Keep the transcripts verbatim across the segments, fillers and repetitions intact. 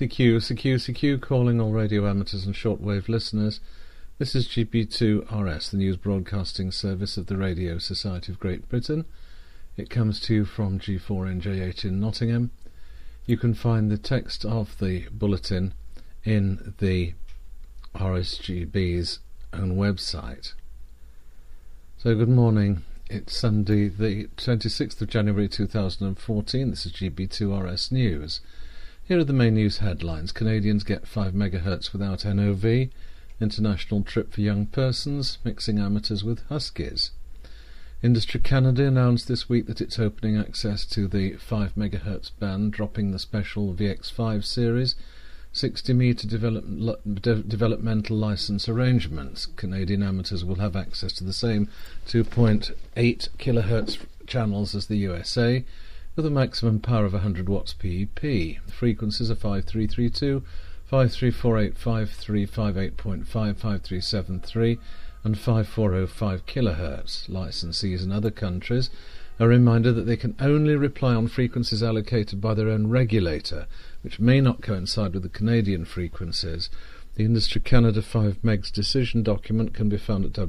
C Q, C Q, C Q, calling all radio amateurs and shortwave listeners. This is G B two R S, the news broadcasting service of the Radio Society of Great Britain. It comes to you from G four N J H in Nottingham. You can find the text of the bulletin in the R S G B's own website. So good morning. It's Sunday the twenty-sixth of January two thousand fourteen. This is G B two R S News. Here are the main news headlines. Canadians get five megahertz without N O V. International trip for young persons, mixing amateurs with huskies. Industry Canada announced this week that it's opening access to the five megahertz band, dropping the special V X five series, sixty metre develop, de- developmental licence arrangements. Canadian amateurs will have access to the same two point eight kilohertz channels as the U S A, with a maximum power of one hundred watts P E P. The frequencies are five three three two, five three four eight, five three five eight point five, five three seven three and five four oh five kilohertz. Licensees in other countries are reminded that they can only rely on frequencies allocated by their own regulator, which may not coincide with the Canadian frequencies. The Industry Canada five megs decision document can be found at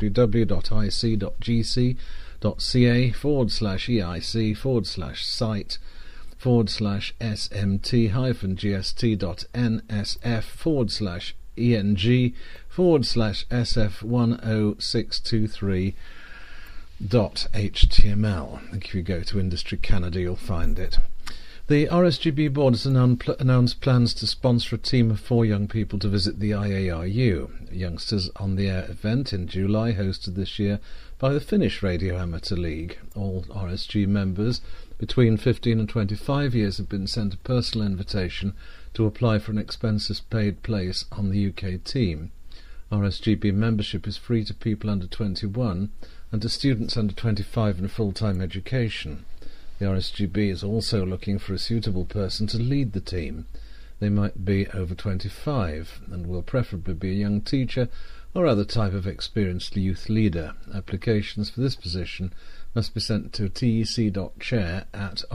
www.ic.gc.ca forward slash EIC forward slash site forward slash smt hyphen gst.nsf forward slash eng forward slash sf10623 dot html. If you go to Industry Canada, you'll find it. The R S G B board has announced plans to sponsor a team of four young people to visit the I A R U, a Youngsters on the Air event in July, hosted this year by the Finnish Radio Amateur League. All R S G members between fifteen and twenty-five years have been sent a personal invitation to apply for an expenses-paid place on the U K team. R S G B membership is free to people under twenty-one and to students under twenty-five in full-time education. The R S G B is also looking for a suitable person to lead the team. They might be over twenty-five and will preferably be a young teacher or other type of experienced youth leader. Applications for this position must be sent to tec.chair at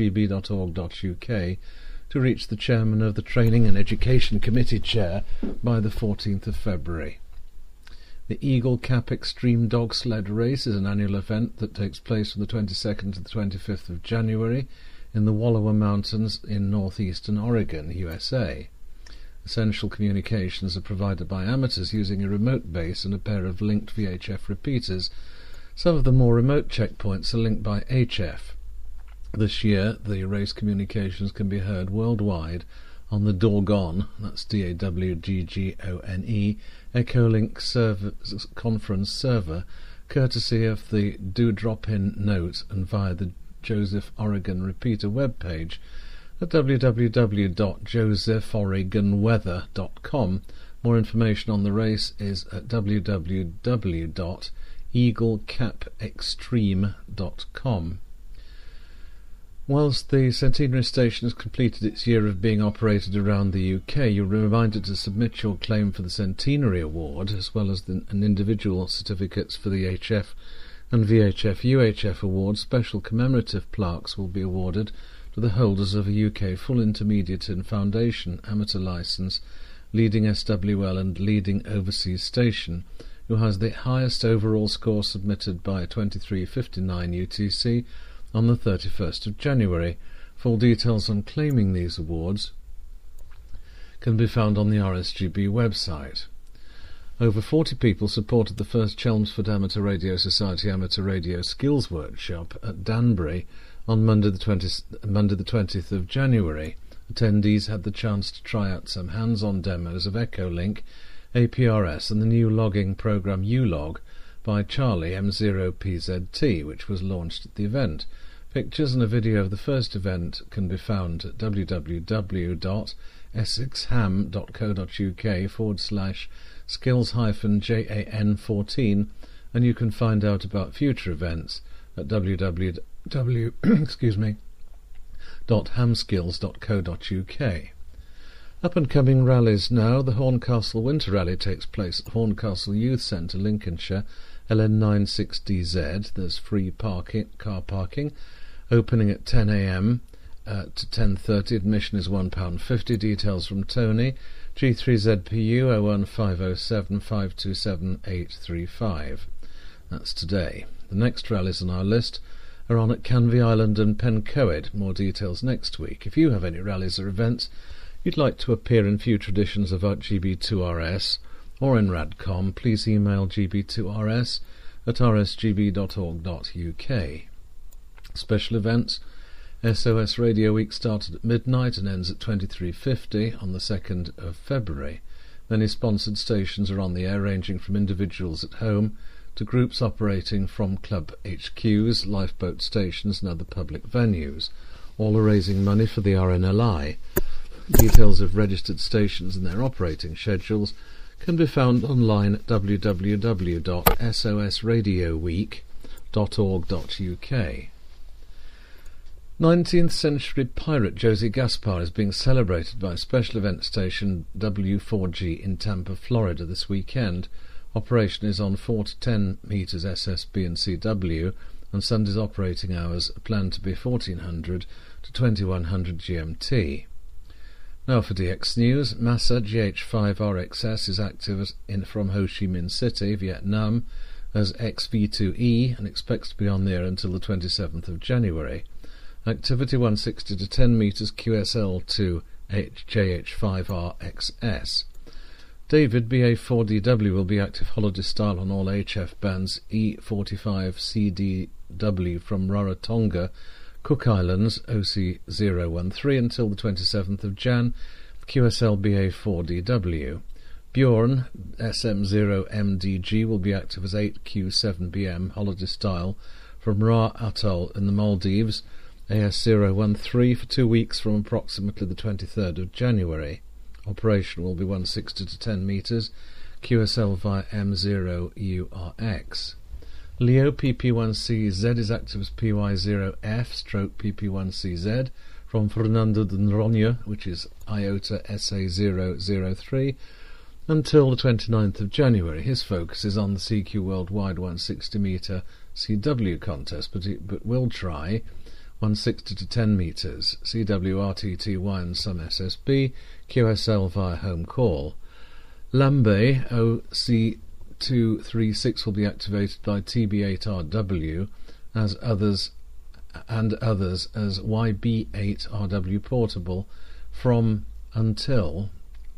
rsgb.org.uk to reach the chairman of the Training and Education Committee chair by the fourteenth of February. The Eagle Cap Extreme Dog Sled Race is an annual event that takes place from the twenty-second to the twenty-fifth of January in the Wallowa Mountains in northeastern Oregon, U S A. Essential communications are provided by amateurs using a remote base and a pair of linked V H F repeaters. Some of the more remote checkpoints are linked by H F. This year, the race communications can be heard worldwide on the Dawgone, that's D A W G G O N E, Echolink server, conference server, courtesy of the Do Drop In Note and via the Joseph Oregon Repeater webpage at w w w dot joseph oregon weather dot com. More information on the race is at w w w dot eagle cap extreme dot com. Whilst the Centenary Station has completed its year of being operated around the U K, you're reminded to submit your claim for the Centenary Award, as well as the, an individual certificates for the H F and V H F U H F awards. Special commemorative plaques will be awarded to the holders of a U K full intermediate and foundation amateur licence, leading S W L and leading overseas station, who has the highest overall score submitted by twenty-three fifty-nine U T C on the thirty-first of January. Full details on claiming these awards can be found on the R S G B website. Over forty people supported the first Chelmsford Amateur Radio Society Amateur Radio Skills Workshop at Danbury on Monday the, twentieth, Monday the twentieth of January. Attendees had the chance to try out some hands-on demos of Echolink, A P R S and the new logging program U log by Charlie M zero P Z T, which was launched at the event. Pictures and a video of the first event can be found at w w w dot essexham dot co dot u k forward slash skills hyphen J A N fourteen, and you can find out about future events at w w w excuse me dot hamskills dot co dot u k. Up-and-coming rallies now. The Horncastle Winter Rally takes place at Horncastle Youth Centre, Lincolnshire, L N nine six D Z. There's free parking, car parking, opening at ten a m at ten thirty. Admission is one pound fifty. Details from Tony. G three Z P U oh one five oh seven five two seven eight three five. That's today. The next rallies on our list are on at Canvey Island and Pencoed. More details next week. If you have any rallies or events you'd like to appear in future editions of G B two R S or in Radcom, please email g b two r s at r s g b dot org dot u k. Special events. S O S Radio Week started at midnight and ends at twenty-three fifty on the second of February. Many sponsored stations are on the air, ranging from individuals at home to groups operating from club H Qs, lifeboat stations and other public venues. All are raising money for the R N L I. Details of registered stations and their operating schedules can be found online at w w w dot s o s radio week dot org dot u k. nineteenth century pirate Josie Gaspar is being celebrated by a special event station W four G in Tampa, Florida this weekend. Operation is on four to ten metres S S B and C W, and Sunday's operating hours are planned to be fourteen hundred to twenty-one hundred G M T. Now for D X News. Massa G H five R X S is active in from Ho Chi Minh City, Vietnam, as X V two E and expects to be on the air until the twenty-seventh of January. Activity one sixty to ten metres Q S L to J H five R X S. David B A four D W will be active holiday style on all H F bands E forty-five C D W from Rarotonga, Cook Islands O C zero one three until the twenty-seventh of January, Q S L B A four D W. Bjorn S M zero M D G will be active as eight Q seven B M holiday style from Ra Atoll in the Maldives, A S zero one three for two weeks from approximately the twenty-third of January. Operation will be one sixty to ten metres, Q S L via M zero U R X. Leo P P one C Z is active as P Y zero F stroke P P one C Z from Fernando de Noronha, which is Iota S A zero zero three, until the twenty-ninth of January. His focus is on the C Q Worldwide one sixty metre C W contest, but, it, but will try one sixty to ten metres, C W R T T Y and some S S B, Q S L via home call. Lambe O C two thirty-six will be activated by T B eight R W as others and others as Y B eight R W portable from until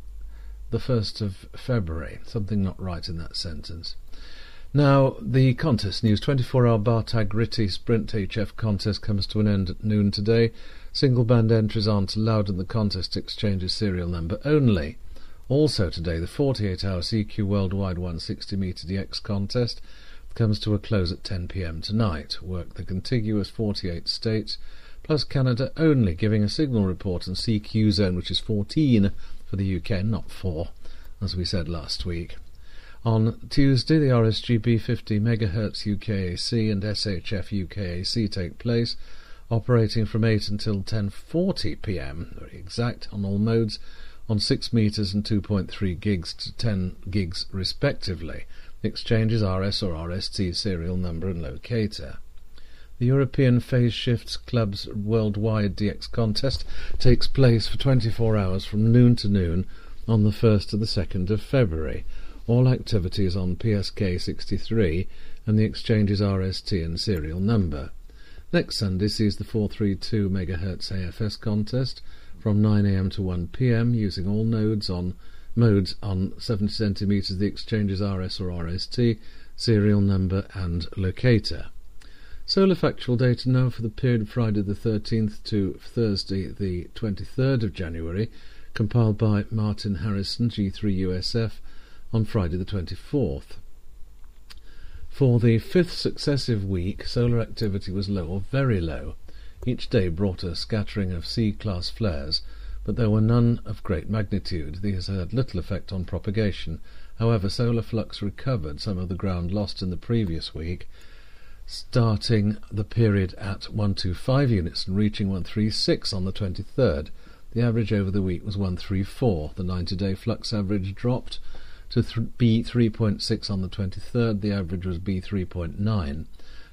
the first of February. Something not right in that sentence. Now, the contest news. twenty-four hour Bartag Ritty Sprint H F contest comes to an end at noon today. Single band entries aren't allowed and the contest exchanges serial number only. Also today, the forty-eight hour C Q Worldwide one sixty metre D X contest comes to a close at ten p m tonight. Work the contiguous forty-eight states plus Canada only, giving a signal report and C Q zone, which is fourteen for the U K, not four, as we said last week. On Tuesday, the R S G B fifty megahertz U K A C and S H F U K A C take place, operating from eight until ten forty p m, very exact, on all modes, on six metres and two point three gigs to ten gigs respectively. The exchanges R S or R S T serial number and locator. The European Phase Shifts Club's Worldwide D X contest takes place for twenty-four hours from noon to noon on the first to the second of February. All activities on P S K sixty-three and the exchange's R S T and serial number. Next Sunday sees the four thirty-two megahertz A F S contest from nine a m to one p m using all nodes on modes on seventy centimetres, the exchange's R S or R S T, serial number and locator. Solar factual data now for the period Friday the thirteenth to Thursday the twenty-third of January, compiled by Martin Harrison, G three U S F, on Friday the twenty-fourth. For the fifth successive week, solar activity was low or very low. Each day brought a scattering of C-class flares, but there were none of great magnitude. These had little effect on propagation. However, solar flux recovered some of the ground lost in the previous week, starting the period at one hundred twenty-five units and reaching one hundred thirty-six on the twenty-third. The average over the week was one hundred thirty-four. The ninety-day flux average dropped to B three point six on the twenty-third. The average was B three point nine.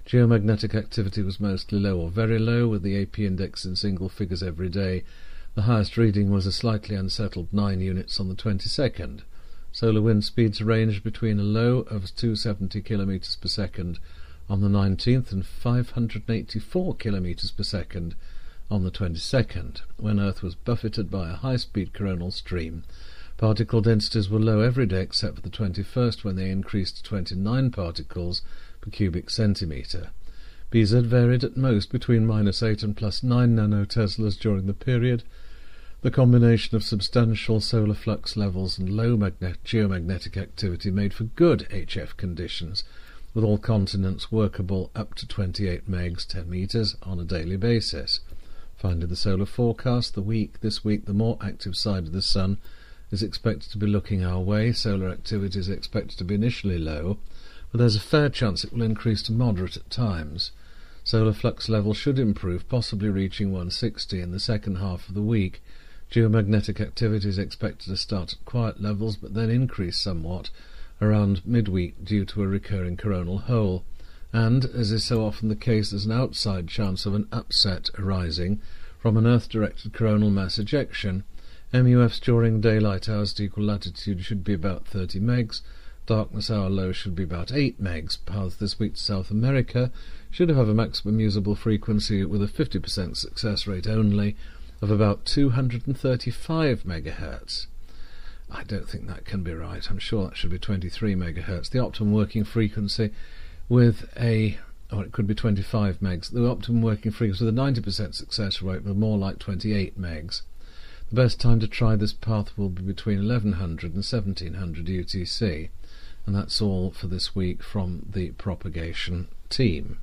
Geomagnetic activity was mostly low or very low, with the A P index in single figures every day. The highest reading was a slightly unsettled nine units on the twenty-second. Solar wind speeds ranged between a low of two hundred seventy kilometres per second on the nineteenth and five hundred eighty-four kilometres per second on the twenty-second, when Earth was buffeted by a high-speed coronal stream. Particle densities were low every day except for the twenty-first, when they increased to twenty-nine particles per cubic centimetre. B Z varied at most between minus eight and plus nine nanoteslas during the period. The combination of substantial solar flux levels and low magnet- geomagnetic activity made for good H F conditions, with all continents workable up to twenty-eight megs, ten metres, on a daily basis. Finding the solar forecast, the week this week the more active side of the Sun is expected to be looking our way. Solar activity is expected to be initially low, but there's a fair chance it will increase to moderate at times. Solar flux levels should improve, possibly reaching one hundred sixty in the second half of the week. Geomagnetic activity is expected to start at quiet levels, but then increase somewhat around midweek due to a recurring coronal hole. And, as is so often the case, there's an outside chance of an upset arising from an Earth-directed coronal mass ejection. M U Fs during daylight hours at equal latitude should be about thirty megs. Darkness hour low should be about eight megs. Paths this week to South America should have a maximum usable frequency with a fifty percent success rate only of about two hundred thirty-five megahertz. I don't think that can be right. I'm sure that should be twenty-three megahertz. The optimum working frequency with a, or it could be twenty-five megs. The optimum working frequency with a ninety percent success rate was more like twenty-eight megs. The best time to try this path will be between eleven hundred and seventeen hundred U T C. And that's all for this week from the propagation team.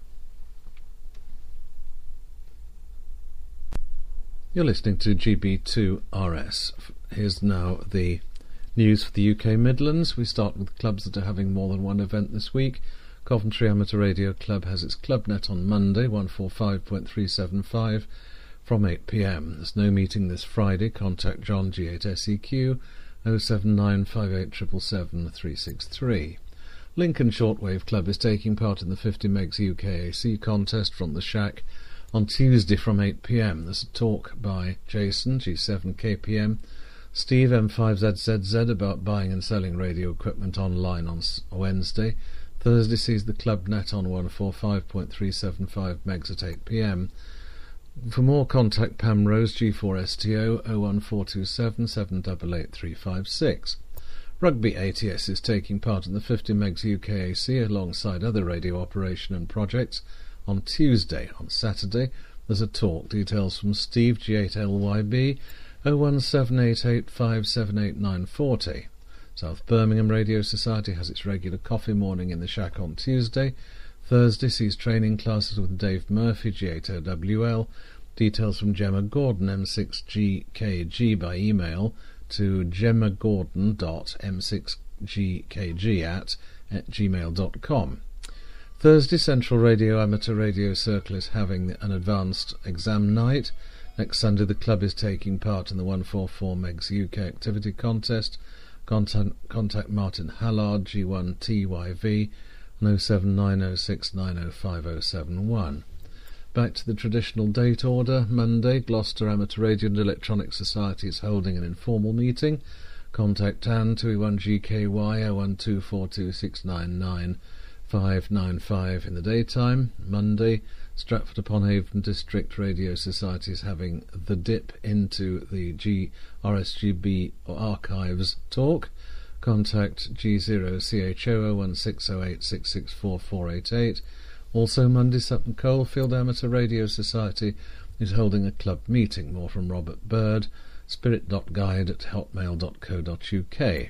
You're listening to G B two R S. Here's now the news for the U K Midlands. We start with clubs that are having more than one event this week. Coventry Amateur Radio Club has its Clubnet on Monday, one forty-five point three seven five, from eight p m. There's no meeting this Friday. Contact John G eight S E Q oh seven nine five eight seven seven three six three. Lincoln Shortwave Club is taking part in the fifty megs U K A C contest from the Shack on Tuesday from eight p m. There's a talk by Jason, G seven K P M, Steve, M five Z Z Z, about buying and selling radio equipment online on Wednesday. Thursday sees the Clubnet on one forty-five point three seven five megs at eight p m. For more, contact Pam Rose, G four S T O oh one four two seven seven eight eight three five six. Rugby A T S is taking part in the fifty megs U K A C alongside other radio operation and projects on Tuesday. On Saturday there's a talk. Details from Steve, G eight L Y B oh one seven eight eight five seven eight nine four zero. South Birmingham Radio Society has its regular coffee morning in the Shack on Tuesday. Thursday sees training classes with Dave Murphy, G eight O W L. Details from Gemma Gordon, M six G K G, by email to gemma gordon dot m six g k g at, at gmail dot com. Thursday, Central Radio Amateur Radio Circle is having an advanced exam night. Next Sunday, the club is taking part in the one forty-four megs U K activity contest. Contact, contact Martin Hallard, G one T Y V, on oh seven nine oh six nine oh five oh seven one. Back to the traditional date order. Monday, Gloucester Amateur Radio and Electronic Society is holding an informal meeting. Contact Anne, two one G K Y oh one two four two six nine nine five nine five in the daytime. Monday, Stratford upon Avon District Radio Society is having the dip into the G R S G B archives talk. Contact G zero C H O oh one six oh eight six six four four eight eight. Also Monday, Sutton Coldfield Amateur Radio Society is holding a club meeting. More from Robert Bird, spirit dot guide at hotmail dot co dot uk.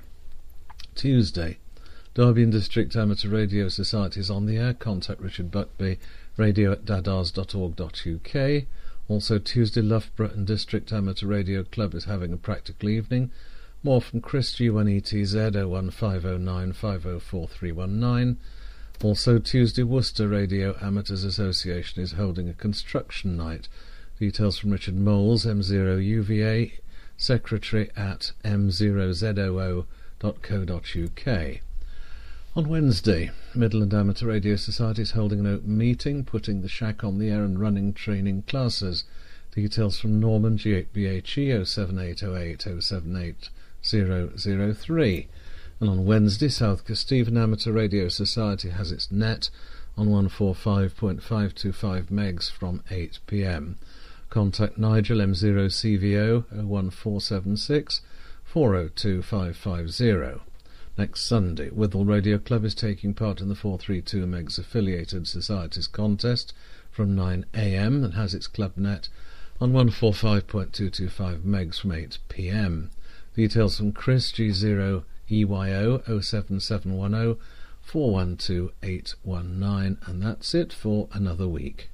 Tuesday, Derby and District Amateur Radio Society is on the air. Contact Richard Buckby, radio at dadars dot org dot uk. Also Tuesday, Loughborough and District Amateur Radio Club is having a practical evening. More from Chris, G one E T Z oh one five oh nine five oh four three one nine. Also Tuesday, Worcester Radio Amateurs Association is holding a construction night. Details from Richard Moles, M zero U V A, secretary at m zero z o o dot co dot uk. On Wednesday, Midland Amateur Radio Society is holding an open meeting, putting the shack on the air and running training classes. Details from Norman, G eight B H E oh seven eight oh eight oh seven eight oh oh three. And on Wednesday, South Kesteven Amateur Radio Society has its net on one forty-five point five two five megs from eight p m. Contact Nigel M zero C V O oh one four seven six four oh two five five oh. Next Sunday, Withell Radio Club is taking part in the four thirty-two megs affiliated societies contest from nine a m and has its club net on one forty-five point two two five megs from eight p m. Details from Chris, G zero E Y O oh seven seven one oh four one two eight one nine, and that's it for another week.